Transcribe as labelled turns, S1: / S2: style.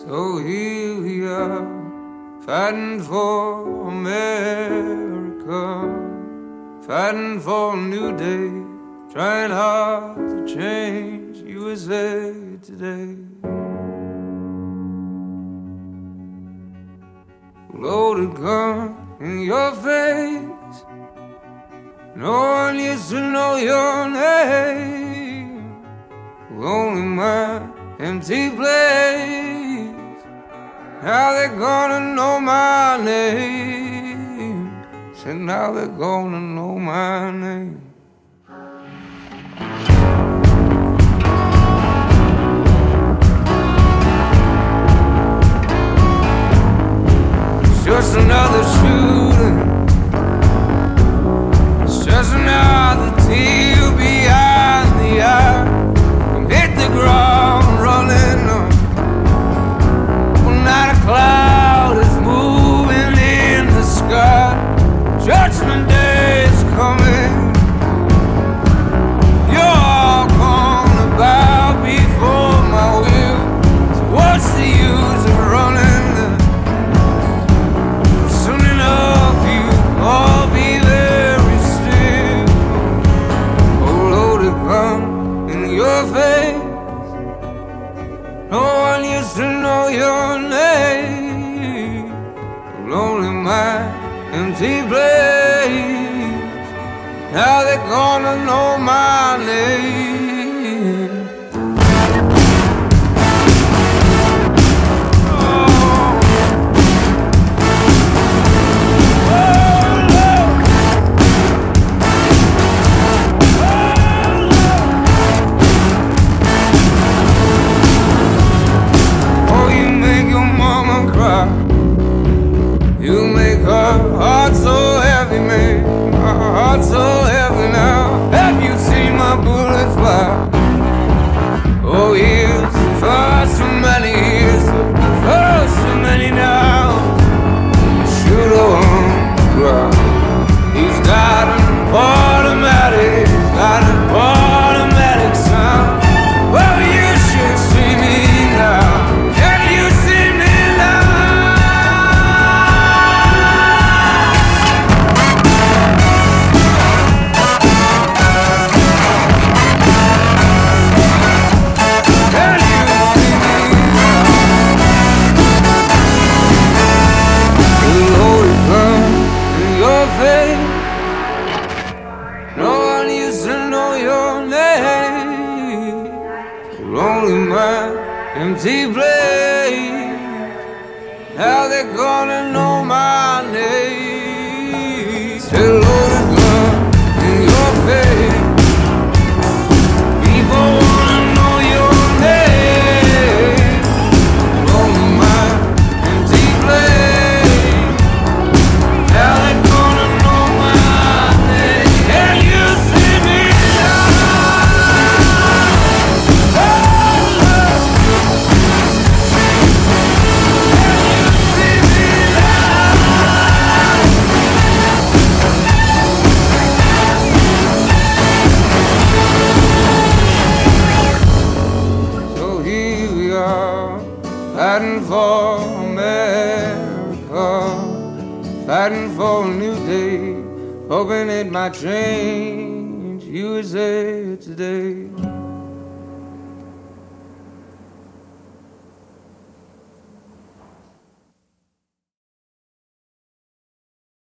S1: So here we are, fighting for America, fighting for a new day, trying hard to change USA today. Loaded gun in your face, no one used to know your name. Lonely mind, empty place, now they're gonna know my name. Said now they're gonna know my name. It's just another shooting, it's just another tear behind the eye. Hit the ground running up. One night a cloud is moving in the sky. Judgment Day is coming. You're all gonna bow before my will. So what's the use of running? Soon enough you all be very still. Oh, loaded gun in your face, no one used to know your name. Lonely mind, empty place, now they're gonna know my name. You make her heart so heavy, make my heart so heavy now. Have you seen my bullet fly? Oh, years, far so many years, far so many now. Shoot on the ground. He's got an automatic, he's got an automatic sound. Well, you should see me now. Can you see me now? Lonely mind, empty place, now they're gonna know my name. Still loaded gun in your face, people wanna know your name. Lonely mind, empty place, now they're gonna know my name. Can you see me now? Fighting for America, fighting for a new day, hoping it might change USA today.